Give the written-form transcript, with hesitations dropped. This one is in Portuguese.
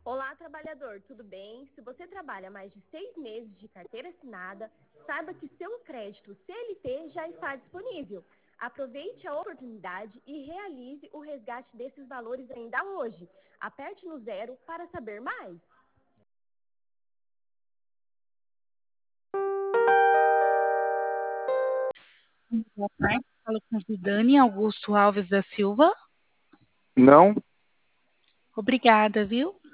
Olá, trabalhador, tudo bem? Se você trabalha mais de 6 meses de carteira assinada, saiba que seu crédito CLT já está disponível. Aproveite a oportunidade e realize o resgate desses valores ainda hoje. Aperte no 0 para saber mais. Boa tarde, falo com Zidane Augusto Alves da Silva. Não, Obrigada, viu?